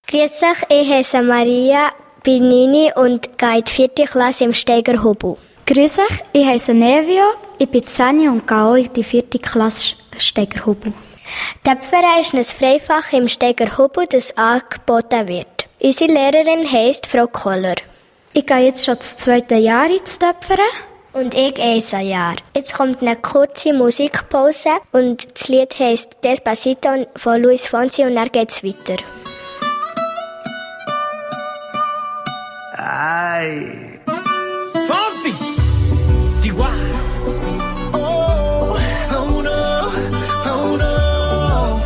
Grüß euch, ich heiße Maria, bin 9 und gehe in die 4. Klasse im Steigerhubu. Grüß euch, ich heiße Nevio, ich bin 10 und gehe auch in die 4. Klasse Steigerhubu. Töpfern ist ein Freifach im Steigerhubu, das angeboten wird. Unsere Lehrerin heisst Frau Koller. Ich gehe jetzt schon das 2. Jahr ins Töpfern. Und ich 1 Jahr. Jetzt kommt eine kurze Musikpause und das Lied heisst Despacito von Luis Fonsi und dann geht's weiter. Ay. Fonsi! Chihuahua! Oh, oh no, oh no.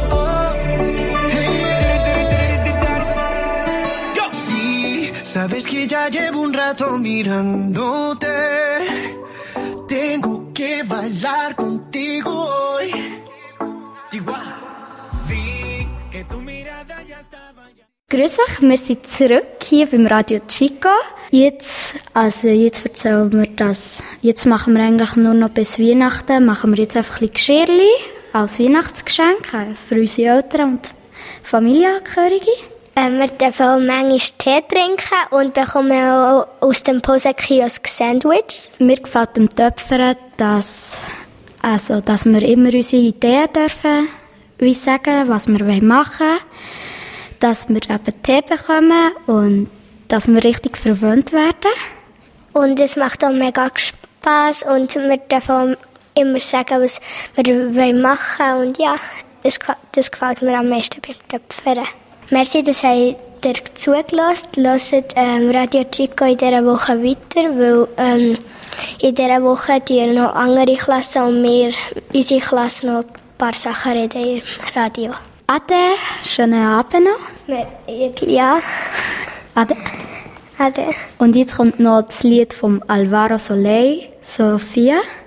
Yo. Sí, sabes que ya llevo un rato mirándote. Tengo que bailar contigo hoy. Chihuahua. Vi que tu mirada ya estaba ya. Grüß euch, wir sind zurück hier beim Radio Chico. Jetzt erzählen wir das. Jetzt machen wir eigentlich nur noch bis Weihnachten, machen wir jetzt einfach ein bisschen Geschirrli als Weihnachtsgeschenk für unsere Eltern und Familienangehörige. Wir dürfen auch manchmal Tee trinken und bekommen auch aus dem Posenkiosk Sandwiches. Mir gefällt dem Töpfern, dass wir immer unsere Ideen dürfen, wie sagen, was wir machen wollen, dass wir eben Tee bekommen und dass wir richtig verwöhnt werden. Und es macht auch mega Spass und wir dürfen auch immer sagen, was wir machen wollen. Und ja, das gefällt mir am meisten beim Töpfern. Merci, dass ihr zugelassen habt. Hört Radio Chico in dieser Woche weiter, weil in dieser Woche die noch andere Klassen und wir, unsere Klasse, noch ein paar Sachen reden im Radio. Ade, schönen Abend noch. Ja. Ade. Ade. Und jetzt kommt noch das Lied von Alvaro Soler, Sophia.